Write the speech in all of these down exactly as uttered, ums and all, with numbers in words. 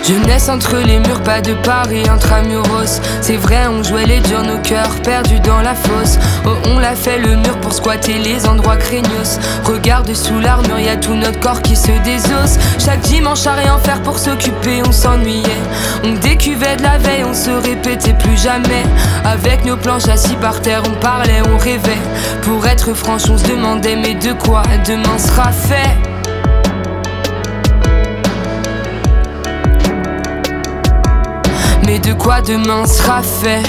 Jeunesse entre les murs, pas de Paris intramuros. C'est vrai, on jouait les durs, nos cœurs perdus dans la fosse. Oh, on l'a fait le mur pour squatter les endroits craignos. Regarde sous l'armure, y'a tout notre corps qui se désosse. Chaque dimanche à rien faire pour s'occuper, on s'ennuyait. On décuvait de la veille, on se répétait plus jamais. Avec nos planches assis par terre, on parlait, on rêvait. Pour être franche, on se demandait mais de quoi demain sera fait. Mais de quoi demain sera fait.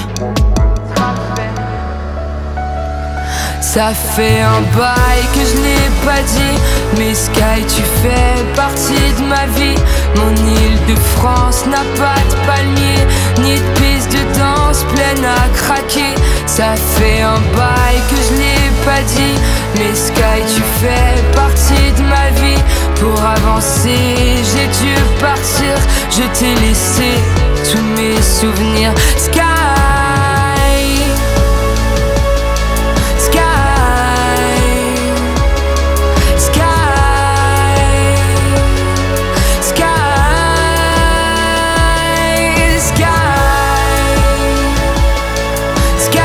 Ça fait un bail que je n'ai pas dit. Mais Sky, tu fais partie de ma vie. Mon île de France n'a pas de palmier, ni de piste de danse pleine à craquer. Ça fait un bail que je n'ai pas dit. Mais Sky, tu fais partie de ma vie. Pour avancer, j'ai dû partir. Je t'ai laissé tous mes souvenirs. Sky, Sky, Sky, Sky, Sky, Sky,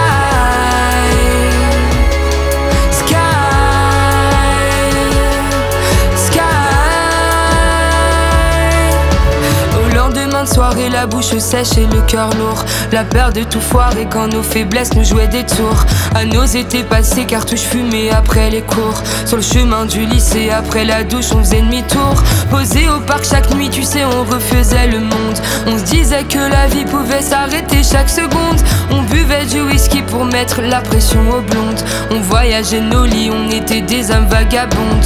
Sky, Sky. Au lendemain de soirée, la bouche sèche et le cœur lourd. La peur de tout foirer quand nos faiblesses nous jouaient des tours. À nos étés passés, cartouches fumées après les cours. Sur le chemin du lycée, après la douche, on faisait demi-tour. Posé au parc chaque nuit, tu sais, on refaisait le monde. On se disait que la vie pouvait s'arrêter chaque seconde. On buvait du whisky pour mettre la pression aux blondes. On voyageait nos lits, on était des âmes vagabondes.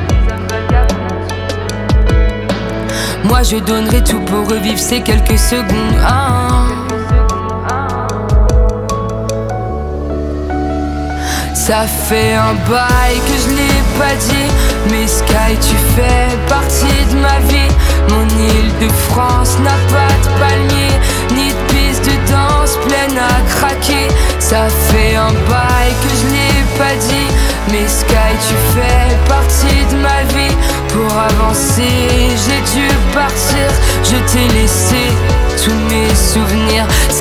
Moi je donnerais tout pour revivre ces quelques secondes. Ah. Ça fait un bail que je l'ai pas dit. Mais Sky, tu fais partie de ma vie. Mon île de France n'a pas de palmier, ni de piste de danse pleine à craquer. Ça fait un bail que je l'ai pas dit. Mais Sky, tu fais partie de ma vie. Pour avancer, j'ai dû partir. Je t'ai laissé tous mes souvenirs.